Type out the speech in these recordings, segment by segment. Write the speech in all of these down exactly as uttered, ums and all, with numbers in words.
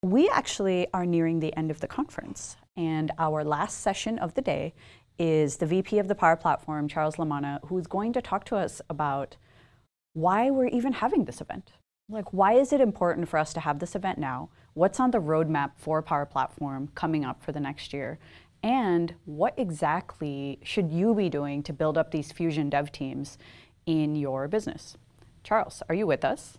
We actually are nearing the end of the conference, and our last session of the day is the V P of the Power Platform, Charles Lamanna, who's going to talk to us about why we're even having this event. Like, why is it important for us to have this event now? What's on the roadmap for Power Platform coming up for the next year? And what exactly should you be doing to build up these Fusion dev teams in your business? Charles, are you with us?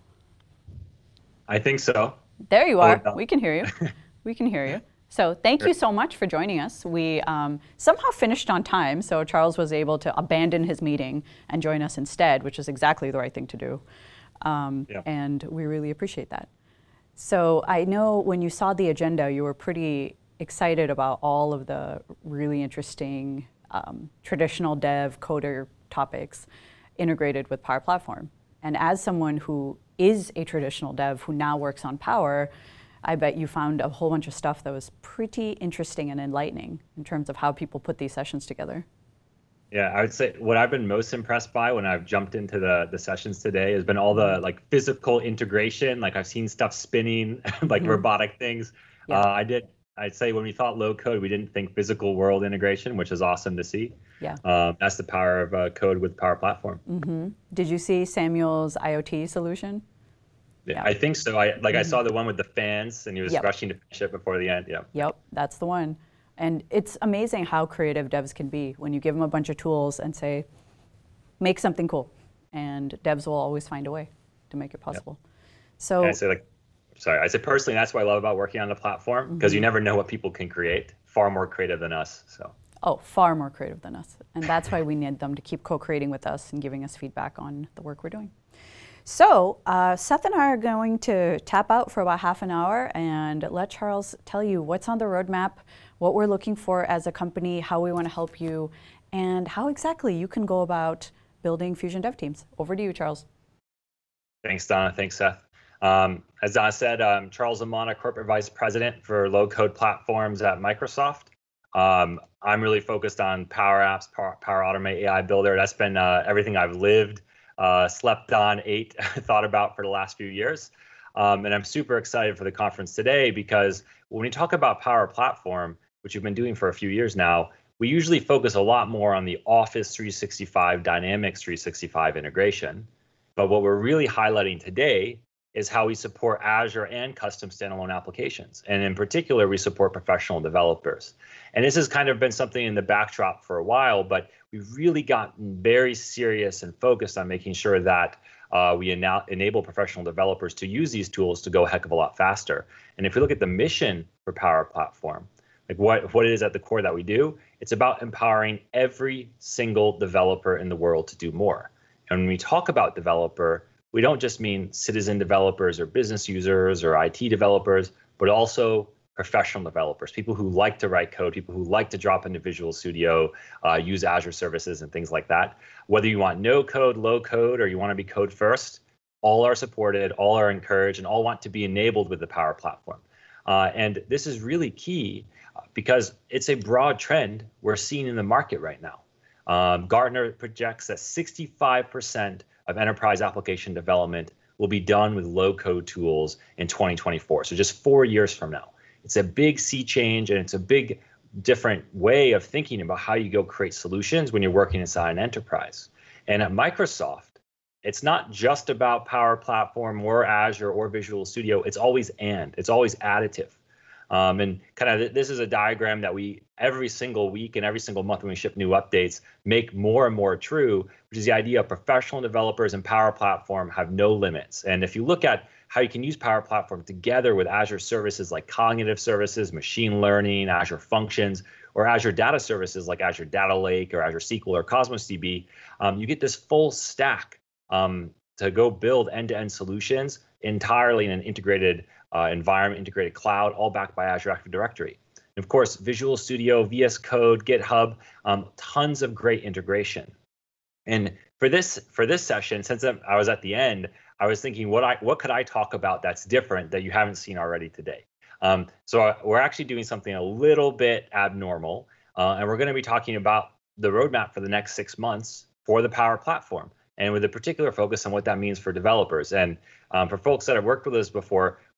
I think so. There you Oh, are. no. We can hear you. We can hear you. So thank you so much for joining us. We um, somehow finished on time, so Charles was able to abandon his meeting and join us instead, which is exactly the right thing to do. Um, Yeah. And we really appreciate that. So I know when you saw the agenda, you were pretty excited about all of the really interesting um, traditional dev coder topics integrated with Power Platform. And as someone who is a traditional dev who now works on Power, I bet you found a whole bunch of stuff that was pretty interesting and enlightening in terms of how people put these sessions together. Yeah, I would say what I've been most impressed by when I've jumped into the the sessions today has been all the like physical integration. Like I've seen stuff spinning, like Mhm. robotic things. Yeah. Uh, I did. I'd say when we thought low code, we didn't think physical world integration, which is awesome to see. Yeah. Um, that's the power of uh, code with Power Platform. hmm Did you see Samuel's IoT solution? Yeah, Yeah. I think so. I like I Mhm. saw the one with the fans, and he was Yep. rushing to finish it before the end. Yeah. Yep, that's the one. And it's amazing how creative devs can be when you give them a bunch of tools and say, make something cool. And devs will always find a way to make it possible. So And I say like, sorry, I say personally, that's what I love about working on the platform because you never know what people can create. Far more creative than us. So. Oh, far more creative than us. And that's why we need them to keep co-creating with us and giving us feedback on the work we're doing. So uh, Seth and I are going to tap out for about half an hour and let Charles tell you what's on the roadmap, what we're looking for as a company, how we want to help you, and how exactly you can go about building Fusion dev teams. Over to you, Charles. Thanks, Donna. Thanks, Seth. Um, as Donna said, I'm Charles Lamanna, Corporate Vice President for Low Code Platforms at Microsoft. Um, I'm really focused on Power Apps, Power, Power Automate A I Builder. That's been uh, everything I've lived, uh, slept on, ate, thought about for the last few years. Um, and I'm super excited for the conference today because when we talk about Power Platform, which we've been doing for a few years now, we usually focus a lot more on the Office three sixty-five, Dynamics three sixty-five integration. But what we're really highlighting today is how we support Azure and custom standalone applications. And in particular, we support professional developers. And this has kind of been something in the backdrop for a while, but we've really gotten very serious and focused on making sure that uh, we ena- enable professional developers to use these tools to go a heck of a lot faster. And if we look at the mission for Power Platform, like what, what it is at the core that we do, it's about empowering every single developer in the world to do more. And when we talk about developer, we don't just mean citizen developers or business users or I T developers, but also professional developers, people who like to write code, people who like to drop into Visual Studio, uh, use Azure services and things like that. Whether you want no code, low code, or you want to be code first, all are supported, all are encouraged, and all want to be enabled with the Power Platform. Uh, and this is really key because it's a broad trend we're seeing in the market right now. Um, Gartner projects that sixty-five percent of enterprise application development will be done with low-code tools in twenty twenty-four, so just four years from now. It's a big sea change, and it's a big different way of thinking about how you go create solutions when you're working inside an enterprise. And at Microsoft, it's not just about Power Platform or Azure or Visual Studio. It's always and. It's always additive. Um, and kind of th- this is a diagram that we every single week and every single month when we ship new updates make more and more true, which is the idea of professional developers and Power Platform have no limits. And if you look at how you can use Power Platform together with Azure services like cognitive services, machine learning, Azure Functions, or Azure data services like Azure Data Lake or Azure S Q L or Cosmos D B, um, you get this full stack um, to go build end-to-end solutions entirely in an integrated Uh, environment, integrated cloud, all backed by Azure Active Directory. And of course, Visual Studio, V S Code, GitHub, um, tons of great integration. And for this for this session, since I was at the end, I was thinking, what I what could I talk about that's different that you haven't seen already today? Um, so we're actually doing something a little bit abnormal, uh, and we're going to be talking about the roadmap for the next six months for the Power Platform, and with a particular focus on what that means for developers. And um, for folks that have worked with us before,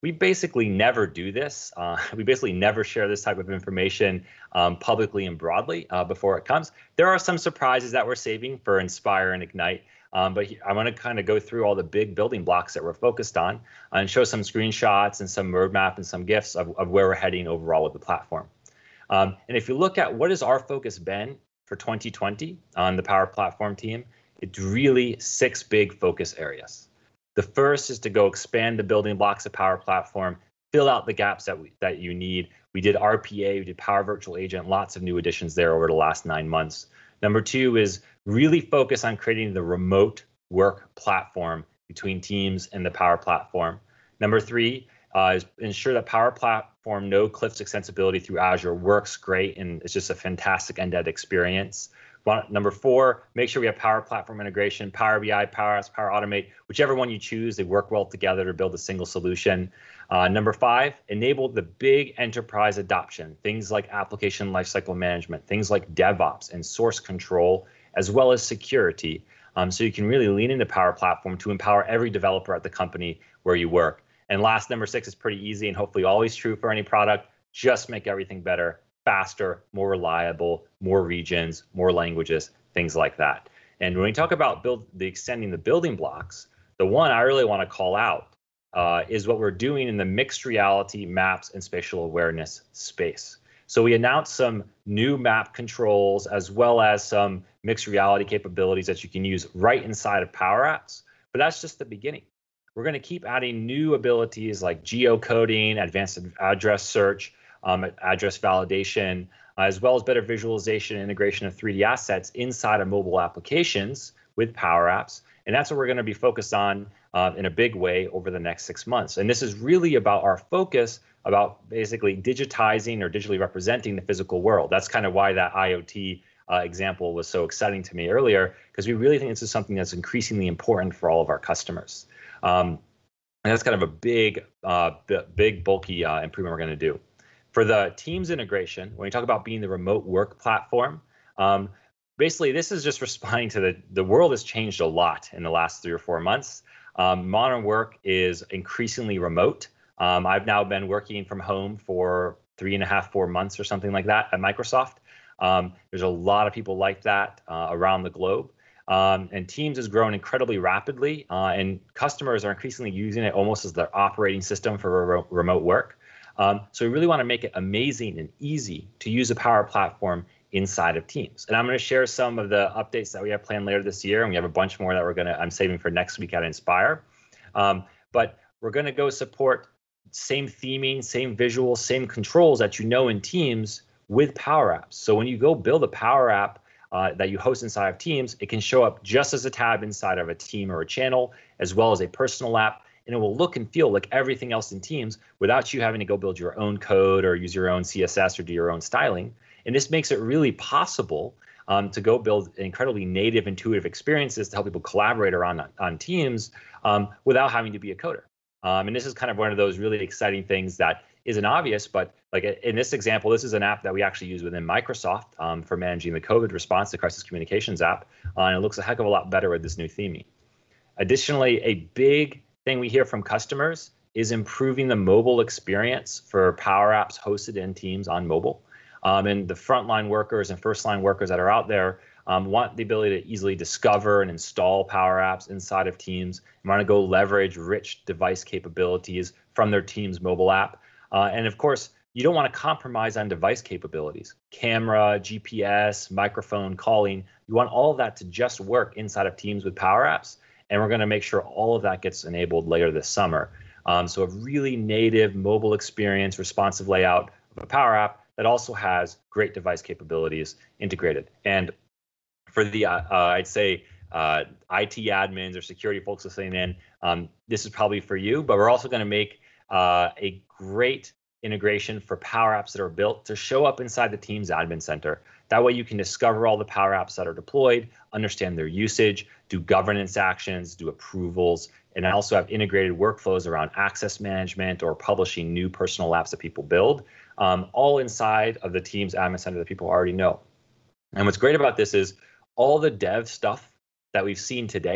we basically never do this. Uh, we basically never share this type of information um, publicly and broadly uh, before it comes. There are some surprises that we're saving for Inspire and Ignite, um, but I want to kind of go through all the big building blocks that we're focused on and show some screenshots and some roadmap and some gifts of, of where we're heading overall with the platform. Um, and if you look at what has our focus been for twenty twenty on the Power Platform team, it's really six big focus areas. The first is to go expand the building blocks of Power Platform, fill out the gaps that we, that you need. We did R P A, we did Power Virtual Agent, lots of new additions there over the last nine months. Number two is really focus on creating the remote work platform between teams and the Power Platform. Number three uh, is ensure that Power Platform no cliffs extensibility through Azure works great, and it's just a fantastic end-to-end experience. Number four, make sure we have Power Platform integration, Power B I, Power Apps, Power Automate, whichever one you choose, they work well together to build a single solution. Uh, number five, enable the big enterprise adoption, things like application lifecycle management, things like DevOps and source control, as well as security. Um, so you can really lean into Power Platform to empower every developer at the company where you work. And last, number six is pretty easy and hopefully always true for any product, just make everything better, faster, more reliable, more regions, more languages, things like that. And when we talk about build the extending the building blocks, the one I really want to call out uh, is what we're doing in the mixed reality maps and spatial awareness space. So we announced some new map controls as well as some mixed reality capabilities that you can use right inside of Power Apps, but that's just the beginning. We're going to keep adding new abilities like geocoding, advanced address search, Um, address validation, uh, as well as better visualization and integration of three D assets inside of mobile applications with Power Apps. And that's what we're going to be focused on uh, in a big way over the next six months. And this is really about our focus about basically digitizing or digitally representing the physical world. That's kind of why that IoT uh, example was so exciting to me earlier, because we really think this is something that's increasingly important for all of our customers. Um, and that's kind of a big, uh, big, bulky uh, improvement we're going to do. For the Teams integration, when we talk about being the remote work platform, um, basically this is just responding to the, the world has changed a lot in the last three or four months. Um, modern work is increasingly remote. Um, I've now been working from home for three and a half, four months or something like that at Microsoft. Um, there's a lot of people like that uh, around the globe. Um, and Teams has grown incredibly rapidly, uh, and customers are increasingly using it almost as their operating system for re- remote work. Um, so we really want to make it amazing and easy to use a Power Platform inside of Teams. And I'm going to share some of the updates that we have planned later this year, and we have a bunch more that we're going to, I'm saving for next week at Inspire. Um, but we're going to go support same theming, same visuals, same controls that you know in Teams with Power Apps. So when you go build a Power App uh, that you host inside of Teams, it can show up just as a tab inside of a team or a channel, as well as a personal app. And it will look and feel like everything else in Teams without you having to go build your own code or use your own C S S or do your own styling. And this makes it really possible um, to go build incredibly native, intuitive experiences to help people collaborate around on Teams um, without having to be a coder. Um, and this is kind of one of those really exciting things that isn't obvious, but like in this example, this is an app that we actually use within Microsoft um, for managing the COVID response, the crisis communications app, uh, and it looks a heck of a lot better with this new theming. Additionally, a big thing we hear from customers is improving the mobile experience for Power Apps hosted in Teams on mobile. Um, and the frontline workers and first line workers that are out there um, want the ability to easily discover and install Power Apps inside of Teams and want to go leverage rich device capabilities from their Teams mobile app. Uh, and of course, you don't want to compromise on device capabilities, camera, G P S, microphone, calling. You want all of that to just work inside of Teams with Power Apps. And we're going to make sure all of that gets enabled later this summer. Um, so a really native mobile experience, responsive layout of a Power App that also has great device capabilities integrated. And for the, uh, uh, I'd say, uh, I T admins or security folks listening in, um, this is probably for you, but we're also going to make uh, a great integration for Power Apps that are built to show up inside the Teams Admin Center. That way you can discover all the Power Apps that are deployed, understand their usage, do governance actions, do approvals, and also have integrated workflows around access management or publishing new personal apps that people build, um, all inside of the Teams Admin Center that people already know. And what's great about this is all the dev stuff that we've seen today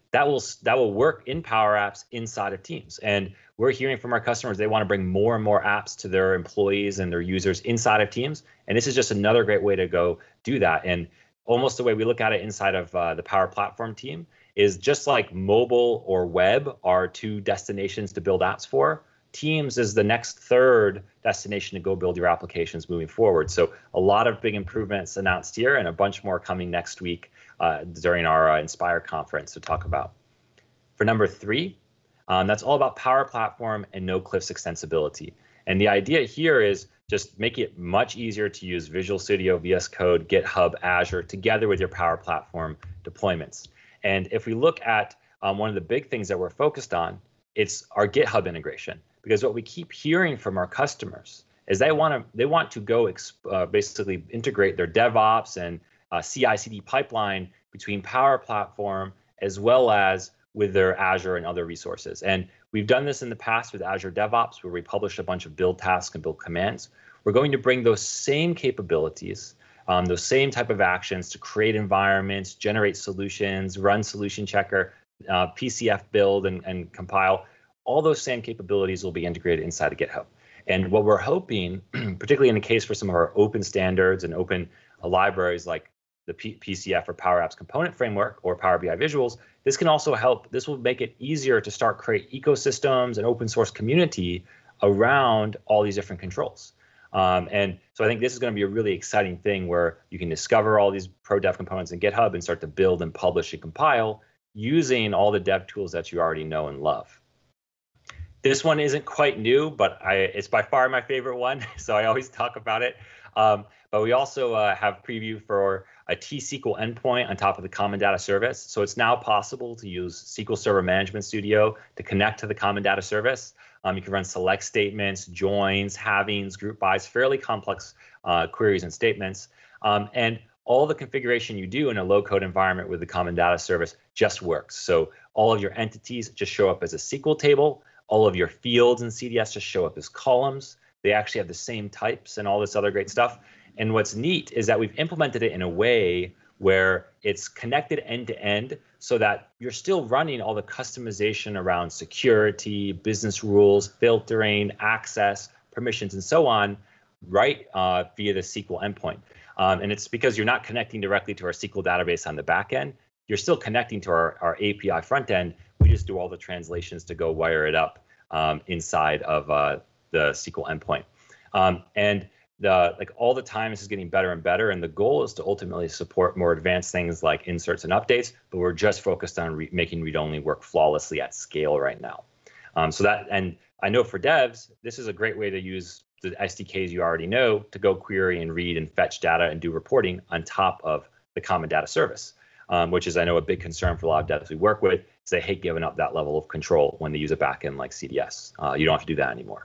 that will that will work in Power Apps inside of Teams. And we're hearing from our customers they want to bring more and more apps to their employees and their users inside of Teams. And this is just another great way to go do that. And almost the way we look at it inside of uh, the Power Platform team is just like mobile or web are two destinations to build apps for. Teams is the next third destination to go build your applications moving forward. So a lot of big improvements announced here and a bunch more coming next week uh, during our uh, Inspire conference to talk about. For number three, um, that's all about Power Platform and NoCliffs extensibility. And the idea here is just make it much easier to use Visual Studio, V S Code, GitHub, Azure together with your Power Platform deployments. And if we look at um, one of the big things that we're focused on, it's our GitHub integration. Because what we keep hearing from our customers is they want to they want to go uh, basically integrate their DevOps and uh, C I C D pipeline between Power Platform as well as with their Azure and other resources. And we've done this in the past with Azure DevOps, where we published a bunch of build tasks and build commands. We're going to bring those same capabilities, um, those same type of actions to create environments, generate solutions, run solution checker, uh, P C F build and, and compile. All those same capabilities will be integrated inside of GitHub. And what we're hoping, particularly in the case for some of our open standards and open uh, libraries like the P PCF or Power Apps Component Framework or Power B I Visuals, this can also help. This will make it easier to start create ecosystems and open source community around all these different controls. Um, and so I think this is going to be a really exciting thing where you can discover all these pro dev components in GitHub and start to build and publish and compile using all the dev tools that you already know and love. This one isn't quite new, but I, it's by far my favorite one, so I always talk about it. Um, but we also uh, have preview for a T-S Q L endpoint on top of the Common Data Service. So it's now possible to use S Q L Server Management Studio to connect to the Common Data Service. Um, you can run select statements, joins, havings, group bys, fairly complex uh, queries and statements. Um, and all the configuration you do in a low-code environment with the Common Data Service just works. So all of your entities just show up as a S Q L table. All of your fields in C D S just show up as columns. They actually have the same types and all this other great stuff. And what's neat is that we've implemented it in a way where it's connected end to end so that you're still running all the customization around security, business rules, filtering, access, permissions, and so on, right uh, via the S Q L endpoint. Um, and it's because you're not connecting directly to our S Q L database on the back end. You're still connecting to our, our A P I front end. We just do all the translations to go wire it up um, inside of uh, the S Q L endpoint. Um, and the like all the time, this is getting better and better. And the goal is to ultimately support more advanced things like inserts and updates. But we're just focused on re making read-only work flawlessly at scale right now. Um, so that, and I know for devs, this is a great way to use the S D Ks you already know to go query and read and fetch data and do reporting on top of the Common Data Service. Um, which is, I know, a big concern for a lot of devs we work with, is they hate giving up that level of control when they use a backend like C D S. Uh, you don't have to do that anymore.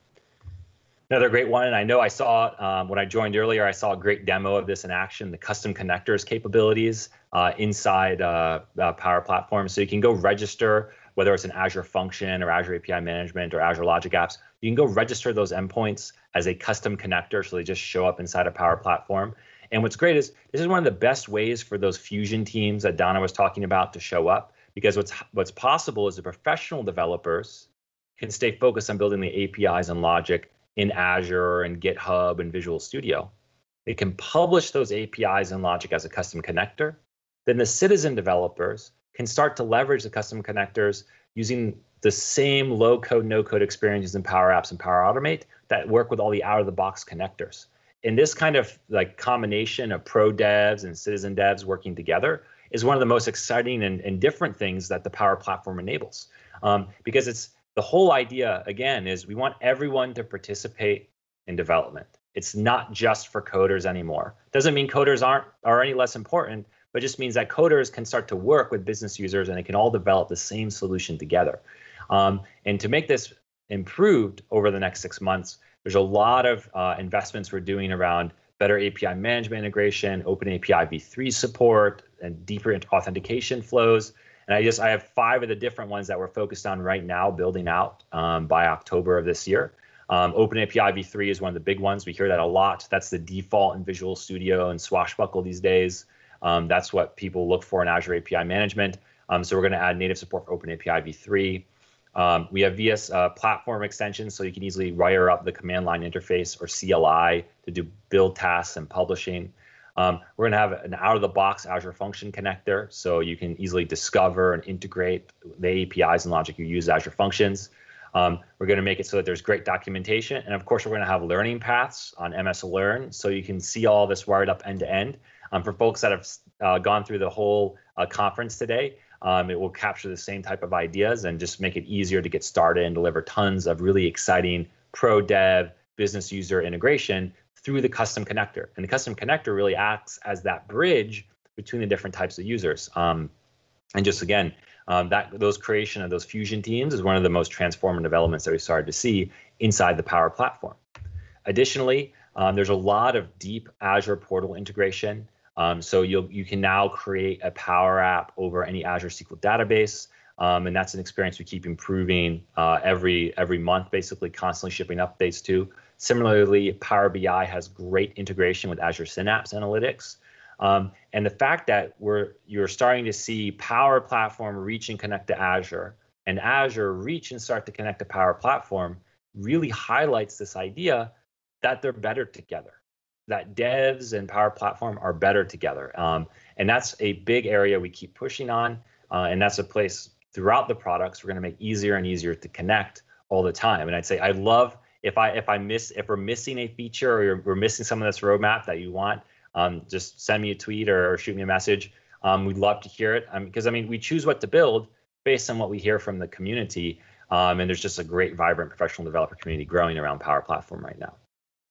Another great one, and I know I saw, um, when I joined earlier, I saw a great demo of this in action, the custom connectors capabilities uh, inside uh, uh, Power Platform. So you can go register, whether it's an Azure Function or Azure A P I Management or Azure Logic Apps, you can go register those endpoints as a custom connector, so they just show up inside a Power Platform. And what's great is this is one of the best ways for those fusion teams that Donna was talking about to show up, because what's what's possible is the professional developers can stay focused on building the A P Is and logic in Azure and GitHub and Visual Studio. They can publish those A P Is and logic as a custom connector. Then the citizen developers can start to leverage the custom connectors using the same low-code, no-code experiences in Power Apps and Power Automate that work with all the out-of-the-box connectors. And this kind of like combination of pro devs and citizen devs working together is one of the most exciting and, and different things that the Power Platform enables. Um, because it's the whole idea, again, is we want everyone to participate in development. It's not just for coders anymore. Doesn't mean coders aren't are any less important, but just means that coders can start to work with business users and they can all develop the same solution together. Um, and to make this improved over the next six months, there's a lot of uh, investments we're doing around better A P I management integration, Open A P I v three support, and deeper authentication flows. And I just I have five of the different ones that we're focused on right now, building out um, by October of this year. Um, Open A P I v three is one of the big ones. We hear that a lot. That's the default in Visual Studio and Swashbuckle these days. Um, that's what people look for in Azure A P I management. Um, so we're going to add native support for OpenAPI v three. Um, we have V S uh, platform extensions, so you can easily wire up the command line interface or C L I to do build tasks and publishing. Um, we're going to have an out-of-the-box Azure Function Connector, so you can easily discover and integrate the A P Is and logic you use Azure Functions. Um, we're going to make it so that there's great documentation, and of course, we're going to have learning paths on M S Learn, so you can see all this wired up end-to-end. Um, for folks that have uh, gone through the whole uh, conference today, um, it will capture the same type of ideas and just make it easier to get started and deliver tons of really exciting pro dev business user integration through the custom connector. And the custom connector really acts as that bridge between the different types of users. Um, and just again, um, that those creation of those fusion teams is one of the most transformative elements that we started to see inside the Power Platform. Additionally, um, there's a lot of deep Azure portal integration. Um, so you'll, you can now create a Power App over any Azure S Q L database. Um, and that's an experience we keep improving uh, every every month, basically constantly shipping updates to. Similarly, Power B I has great integration with Azure Synapse Analytics. Um, and the fact that we're you're starting to see Power Platform reach and connect to Azure, and Azure reach and start to connect to Power Platform really highlights this idea that they're better together, that devs and Power Platform are better together. Um, and that's a big area we keep pushing on. Uh, and that's a place throughout the products we're going to make easier and easier to connect all the time. And I'd say I love if I if I miss if we're missing a feature or you're, we're missing some of this roadmap that you want, um, just send me a tweet or, or shoot me a message. Um, we'd love to hear it because um, I mean we choose what to build based on what we hear from the community. Um, and there's just a great, vibrant professional developer community growing around Power Platform right now.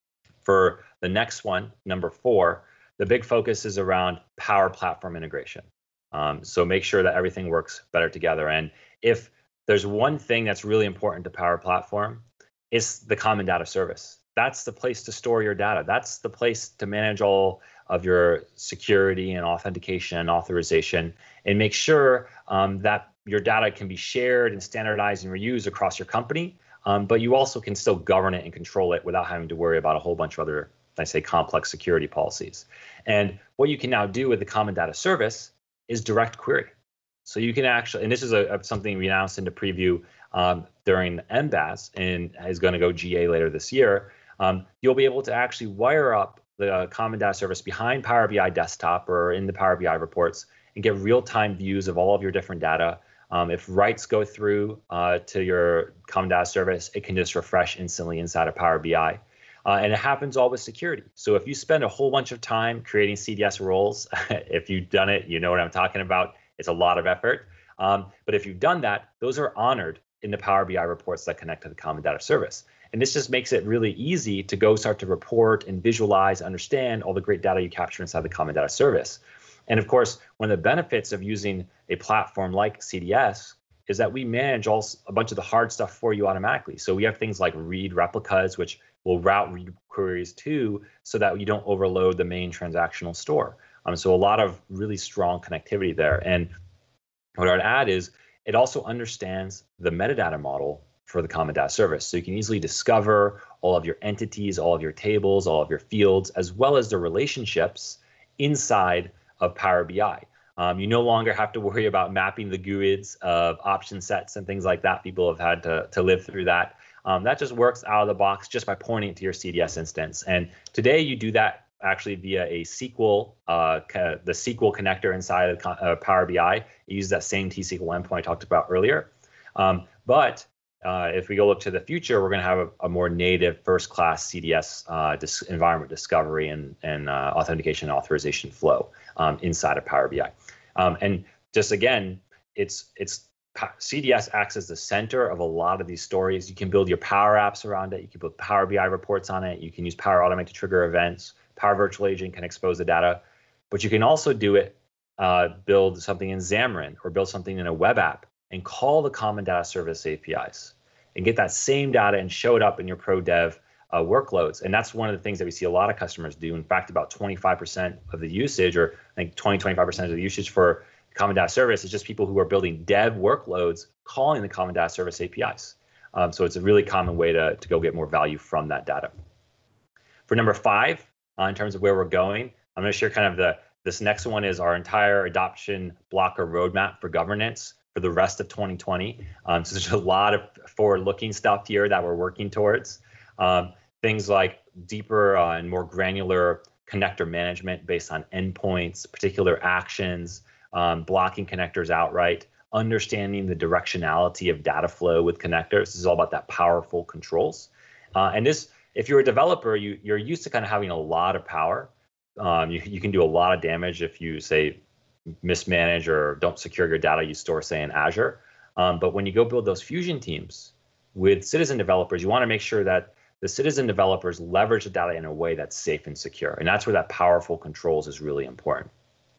For the next one, number four, the big focus is around Power Platform integration. Um, so make sure that everything works better together. And if there's one thing that's really important to Power Platform, it's the common data service. That's the place to store your data. That's the place to manage all of your security and authentication and authorization, and make sure um, that your data can be shared and standardized and reused across your company. Um, but you also can still govern it and control it without having to worry about a whole bunch of other, I say, complex security policies. And what you can now do with the common data service is direct query. So you can actually, and this is a, a something we announced into preview um, during M B A S and is going to go G A later this year. Um, you'll be able to actually wire up the uh, common data service behind Power B I Desktop or in the Power B I reports and get real-time views of all of your different data. Um, if writes go through uh, to your common data service, it can just refresh instantly inside of Power B I. Uh, and it happens all with security. So if you spend a whole bunch of time creating C D S roles, if you've done it, you know what I'm talking about. It's a lot of effort. Um, but if you've done that, those are honored in the Power B I reports that connect to the common data service. And this just makes it really easy to go start to report and visualize, understand all the great data you capture inside the common data service. And of course, one of the benefits of using a platform like C D S is that we manage all, a bunch of the hard stuff for you automatically. So we have things like read replicas, which will route read queries to so that you don't overload the main transactional store. Um, so a lot of really strong connectivity there. And what I'd add is it also understands the metadata model for the common data service. So you can easily discover all of your entities, all of your tables, all of your fields, as well as the relationships inside of Power B I. Um, you no longer have to worry about mapping the G U I Ds of option sets and things like that. People have had to, to live through that. Um, that just works out of the box just by pointing to your C D S instance. And today you do that actually via a S Q L, uh, the S Q L connector inside of uh, Power B I. You use that same T S Q L endpoint I talked about earlier. Um, but uh, if we go look to the future, we're going to have a, a more native first-class C D S uh, dis environment discovery and, and uh, authentication and authorization flow um, inside of Power B I. Um, and just again, it's it's C D S acts as the center of a lot of these stories. You can build your Power Apps around it. You can build Power B I reports on it. You can use Power Automate to trigger events. Power Virtual Agent can expose the data. But you can also do it, uh, build something in Xamarin or build something in a web app and call the Common Data Service A P Is and get that same data and show it up in your pro dev uh, workloads. And that's one of the things that we see a lot of customers do. In fact, about twenty-five percent of the usage, or I think twenty, twenty-five percent of the usage for Common Data Service is just people who are building dev workloads calling the Common Data Service A P Is. Um, so it's a really common way to, to go get more value from that data. For number five, uh, in terms of where we're going, I'm going to share kind of the, This next one is our entire adoption blocker roadmap for governance for the rest of twenty twenty. Um, so there's a lot of forward-looking stuff here that we're working towards. Um, things like deeper uh, and more granular connector management based on endpoints, particular actions, um, blocking connectors outright, understanding the directionality of data flow with connectors. This is all about that powerful controls. Uh, and this, if you're a developer, you, you're used to kind of having a lot of power. Um, you, you can do a lot of damage if you, say, mismanage or don't secure your data you store, say, in Azure. Um, but when you go build those Fusion teams with citizen developers, you want to make sure that the citizen developers leverage the data in a way that's safe and secure. And that's where that powerful controls is really important.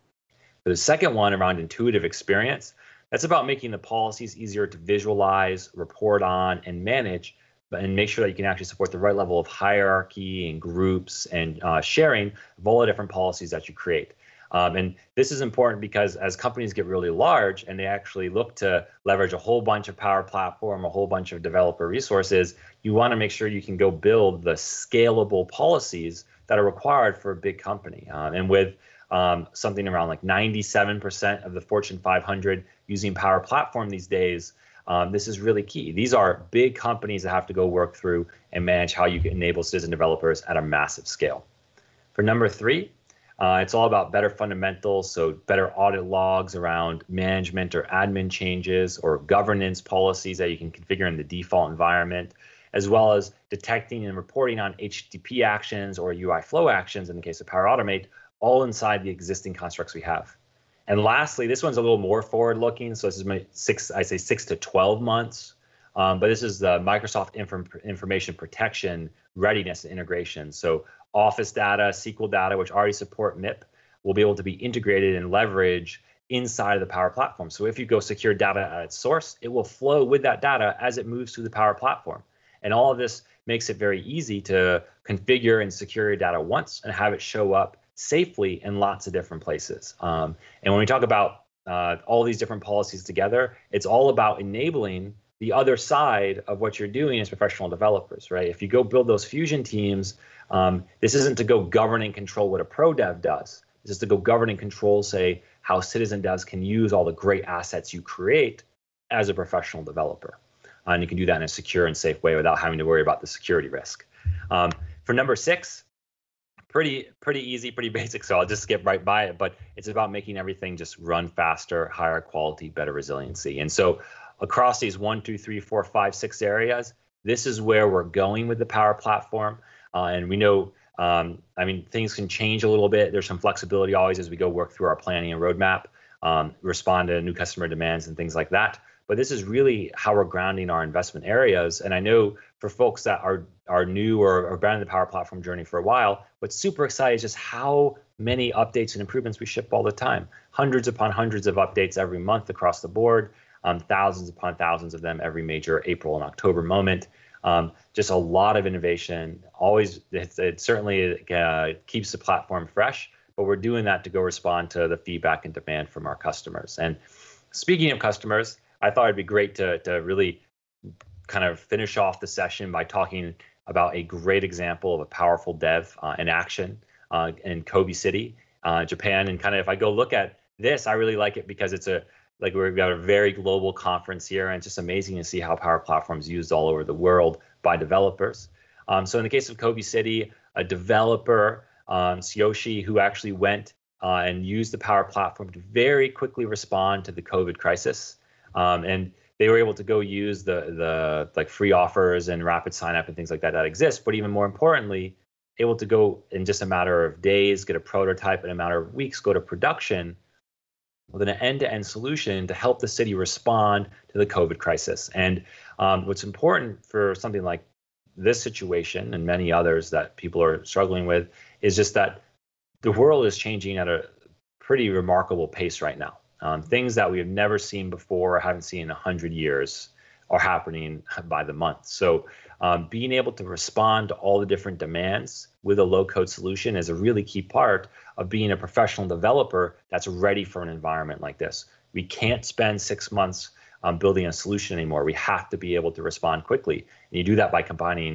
For the second one, around intuitive experience, that's about making the policies easier to visualize, report on, and manage, and make sure that you can actually support the right level of hierarchy and groups and uh, sharing of all the different policies that you create. Um, and this is important because as companies get really large and they actually look to leverage a whole bunch of Power Platform, a whole bunch of developer resources, you want to make sure you can go build the scalable policies that are required for a big company. Um, and with um, something around like ninety-seven percent of the Fortune five hundred using Power Platform these days, um, this is really key. These are big companies that have to go work through and manage how you can enable citizen developers at a massive scale. For number three, Uh, it's all about better fundamentals, so better audit logs around management or admin changes or governance policies that you can configure in the default environment, as well as detecting and reporting on H T T P actions or U I flow actions in the case of Power Automate, all inside the existing constructs we have. And lastly, this one's a little more forward-looking, so this is my six, I say six to twelve months, um, but this is the Microsoft Inform Information Protection readiness and integration. So Office data, S Q L data, which already support M I P, will be able to be integrated and leveraged inside of the Power Platform. So if you go secure data at its source, it will flow with that data as it moves through the Power Platform. And all of this makes it very easy to configure and secure your data once and have it show up safely in lots of different places. Um, and when we talk about uh, all these different policies together, it's all about enabling the other side of what you're doing as professional developers, right? If you go build those Fusion teams, um, this isn't to go govern and control what a pro dev does. This is to go govern and control, say, how citizen devs can use all the great assets you create as a professional developer. Uh, and you can do that in a secure and safe way without having to worry about the security risk. Um, for number six, pretty pretty easy, pretty basic, so I'll just skip right by it, but it's about making everything just run faster, higher quality, better resiliency. And so across these one, two, three, four, five, six areas, this is where we're going with the Power Platform. Uh, and we know, um, I mean, things can change a little bit. There's some flexibility always as we go work through our planning and roadmap, um, respond to new customer demands and things like that. But this is really how we're grounding our investment areas. And I know for folks that are are new or, or been in the Power Platform journey for a while, what's super exciting is just how many updates and improvements we ship all the time. Hundreds upon hundreds of updates every month across the board, um, thousands upon thousands of them every major April and October moment. Um, just a lot of innovation. Always, it, it certainly uh, keeps the platform fresh, but we're doing that to go respond to the feedback and demand from our customers. And speaking of customers, I thought it'd be great to, to really kind of finish off the session by talking about a great example of a powerful dev uh, in action uh, in Kobe City, uh, Japan. And kind of if I go look at this, I really like it because it's a like we've got a very global conference here, and it's just amazing to see how Power Platform is used all over the world by developers. Um, so in the case of Kobe City, a developer, um, Tsuyoshi, who actually went uh, and used the Power Platform to very quickly respond to the COVID crisis. Um, and they were able to go use the the like free offers and rapid sign up and things like that that exist. But even more importantly, able to go in just a matter of days, get a prototype in a matter of weeks, go to production with an end-to-end solution to help the city respond to the COVID crisis. And um, what's important for something like this situation and many others that people are struggling with is just that the world is changing at a pretty remarkable pace right now. Um, things that we have never seen before or haven't seen in one hundred years are happening by the month. So um, being able to respond to all the different demands with a low-code solution is a really key part of being a professional developer that's ready for an environment like this. We can't spend six months um, building a solution anymore. We have to be able to respond quickly. And you do that by combining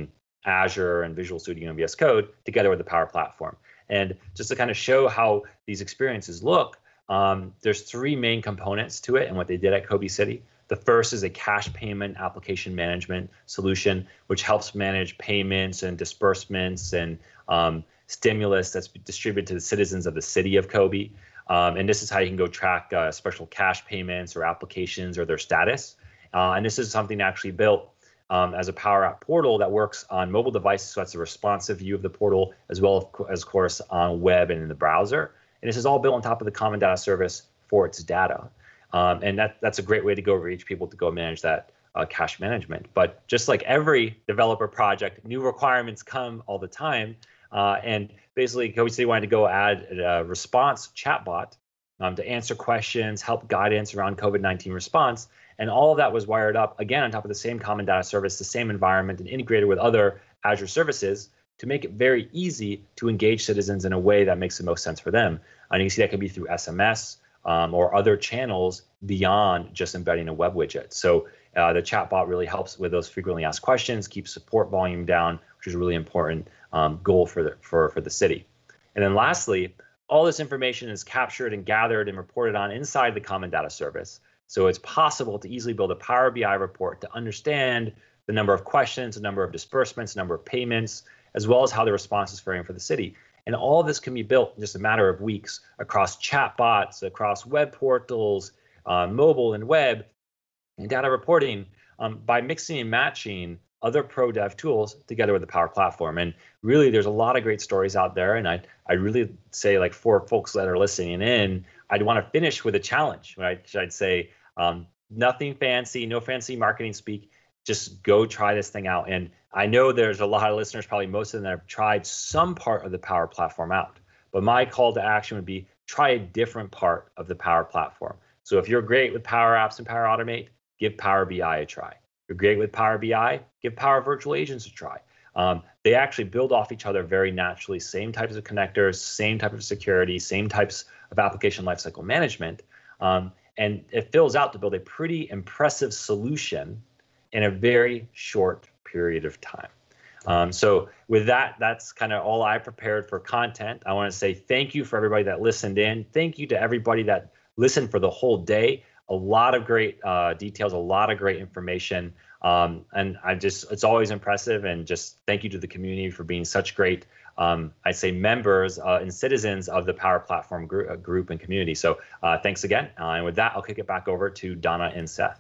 Azure and Visual Studio and V S Code together with the Power Platform. And just to kind of show how these experiences look, um, there's three main components to it and what they did at Kobe City. The first is a cash payment application management solution, which helps manage payments and disbursements and um, stimulus that's distributed to the citizens of the city of Kobe. Um, and this is how you can go track uh, special cash payments or applications or their status. Uh, and this is something actually built um, as a Power App portal that works on mobile devices, so that's a responsive view of the portal, as well as, of course, on web and in the browser. And this is all built on top of the Common Data Service for its data. Um, and that, that's a great way to go reach people to go manage that uh, cash management. But just like every developer project, new requirements come all the time. Uh, and basically, Kobe City wanted to go add a response chatbot um, to answer questions, help guidance around COVID nineteen response. And all of that was wired up, again, on top of the same Common Data Service, the same environment, and integrated with other Azure services to make it very easy to engage citizens in a way that makes the most sense for them. And you can see that can be through S M S um, or other channels beyond just embedding a web widget. So uh, the chatbot really helps with those frequently asked questions, keeps support volume down, which is a really important um, goal for the, for, for the city. And then lastly, all this information is captured and gathered and reported on inside the Common Data Service. So it's possible to easily build a Power B I report to understand the number of questions, the number of disbursements, number of payments, as well as how the response is faring for the city. And all of this can be built in just a matter of weeks across chatbots, across web portals, uh, mobile and web, and data reporting um, by mixing and matching other pro dev tools together with the Power Platform. And really, there's a lot of great stories out there. And I I really say, like, for folks that are listening in, I'd want to finish with a challenge, right? I'd say um, nothing fancy, no fancy marketing speak. Just go try this thing out. And I know there's a lot of listeners, probably most of them, that have tried some part of the Power Platform out. But my call to action would be try a different part of the Power Platform. So if you're great with Power Apps and Power Automate, give Power B I a try. If you're great with Power B I, give Power Virtual Agents a try. Um, they actually build off each other very naturally. Same types of connectors, same type of security, same types of application lifecycle management. Um, and it fills out to build a pretty impressive solution in a very short period of time. Um, so with that, that's kind of all I prepared for content. I want to say thank you for everybody that listened in. Thank you to everybody that listened for the whole day. A lot of great uh, details, a lot of great information. Um, and I just, it's always impressive. And just thank you to the community for being such great, um, I'd say, members uh, and citizens of the Power Platform group, uh, group and community. So uh, thanks again. Uh, and with that, I'll kick it back over to Donna and Seth.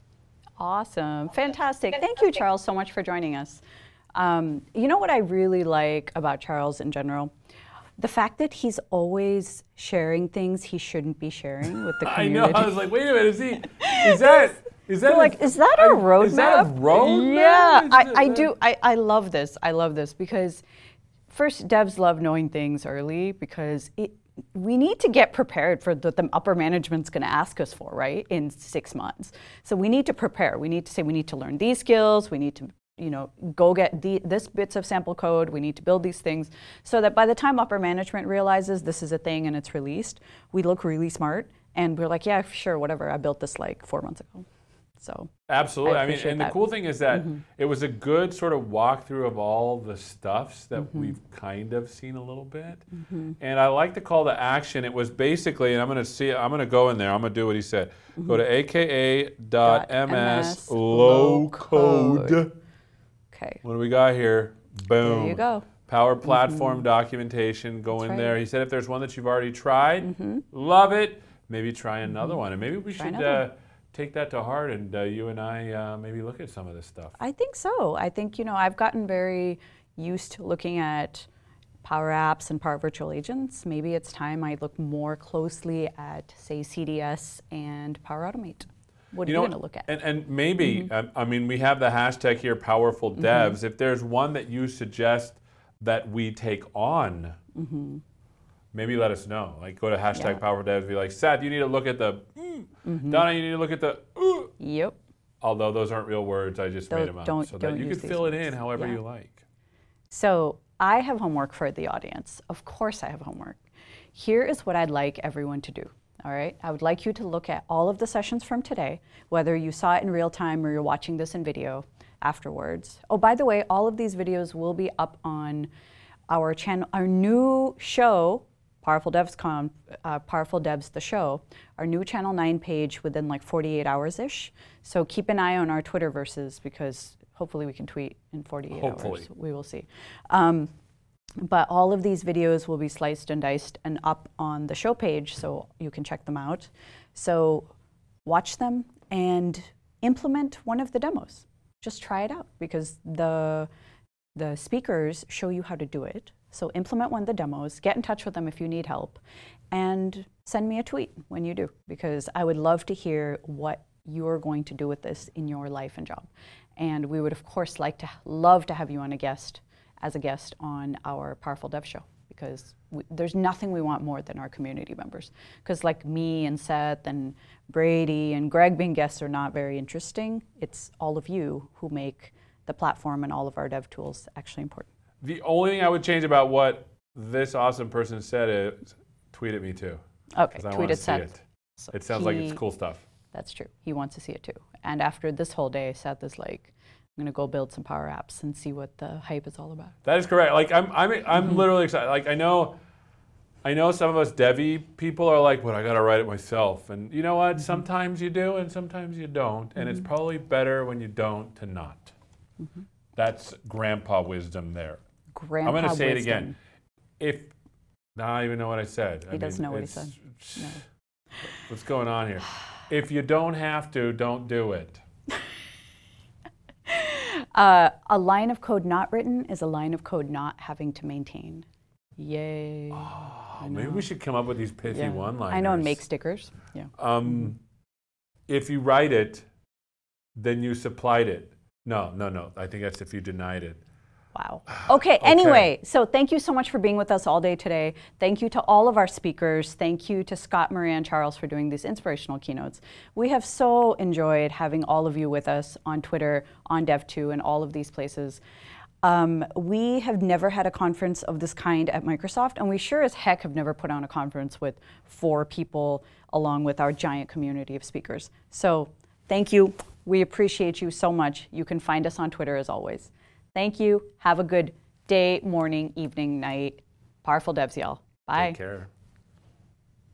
Awesome. Fantastic. Thank you, Charles, so much for joining us. Um, you know what I really like about Charles in general? The fact that he's always sharing things he shouldn't be sharing with the community. I know. I was like, wait a minute. Is he? Is that? Is that? Like, a, is that a roadmap? Is that a roadmap? Yeah, Is I, it, I do. I, I love this. I love this because, first, devs love knowing things early because it. We need to get prepared for what the upper management's going to ask us for, right, in six months. So we need to prepare. We need to say we need to learn these skills. We need to, you know, go get the, this bits of sample code. We need to build these things so that by the time upper management realizes this is a thing and it's released, we look really smart and we're like, yeah, sure, whatever. I built this like four months ago. So absolutely. I, I mean, and that. The cool thing is that mm-hmm. it was a good sort of walkthrough of all the stuffs that mm-hmm. we've kind of seen a little bit. Mm-hmm. And I like the call to action. It was basically, and I'm going to see, I'm going to go in there. I'm going to do what he said. Mm-hmm. Go to aka dot m s low code. Okay. What do we got here? Boom. There you go. Power Platform mm-hmm. documentation. Go That's in right. there. He said if there's one that you've already tried, mm-hmm. love it. Maybe try another mm-hmm. one, and maybe we try should. Uh, take that to heart and uh, you and I uh, maybe look at some of this stuff. I think so. I think, you know, I've gotten very used to looking at Power Apps and Power Virtual Agents. Maybe it's time I look more closely at, say, C D S and Power Automate. What are you, you going to look at? And, and maybe, mm-hmm. um, I mean, we have the hashtag here, Powerful mm-hmm. Devs. If there's one that you suggest that we take on, mm-hmm. maybe let us know. Like, go to hashtag yeah. Powerful Devs and be like, Seth, you need to look at the Mm-hmm. Donna, you need to look at the ooh. Yep. Although those aren't real words, I just don't, made them up. Don't, so don't that you use can fill it words. in however yeah. you like. So I have homework for the audience. Of course I have homework. Here is what I'd like everyone to do. All right. I would like you to look at all of the sessions from today, whether you saw it in real time or you're watching this in video. afterwards. Oh, by the way, all of these videos will be up on our channel, our new show, Powerful Devs Con, uh, Powerful Devs the show, our new Channel nine page within like forty-eight hours-ish. So keep an eye on our Twitterverses because hopefully we can tweet in forty-eight Hopefully. hours. We will see. Um, but all of these videos will be sliced and diced and up on the show page so you can check them out. So watch them and implement one of the demos. Just try it out because the the speakers show you how to do it. So implement one of the demos, get in touch with them if you need help, and send me a tweet when you do, because I would love to hear what you're going to do with this in your life and job. And we would, of course, like to love to have you on a guest, as a guest on our Powerful Dev Show, because we, there's nothing we want more than our community members. Because like me and Seth and Brady and Greg being guests are not very interesting. It's all of you who make the platform and all of our dev tools actually important. The only thing I would change about what this awesome person said is tweet at me too. Okay, 'cause I tweet wanna at see Seth. It, So it sounds like it's he- cool stuff. That's true. He wants to see it too. And after this whole day, Seth is like, I'm gonna go build some Power Apps and see what the hype is all about. That is correct. Like I'm, I'm, I'm Mm-hmm. literally excited. Like I know, I know some of us Devi people are like, "But I gotta write it myself." And you know what? Mm-hmm. Sometimes you do, and sometimes you don't. And it's probably better when you don't to not. Mm-hmm. That's grandpa wisdom there. Grandpa I'm gonna say wisdom. it again. If now I don't even know what I said. He I doesn't mean, know what he it's- said. No. What's going on here? If you don't have to, don't do it. Uh, a line of code not written is a line of code not having to maintain. Yay. Oh, maybe we should come up with these pithy Yeah. one-liners. I know, and make stickers. Yeah. Um, if you write it, then you supplied it. No, no, no. I think that's if you denied it. Wow. Okay, anyway, so thank you so much for being with us all day today. Thank you to all of our speakers. Thank you to Scott, Maria, and Charles for doing these inspirational keynotes. We have so enjoyed having all of you with us on Twitter, on Dev two, and all of these places. Um, we have never had a conference of this kind at Microsoft, and we sure as heck have never put on a conference with four people along with our giant community of speakers. So thank you. We appreciate you so much. You can find us on Twitter as always. Thank you. Have a good day, morning, evening, night. Powerful devs, y'all. Bye. Take care.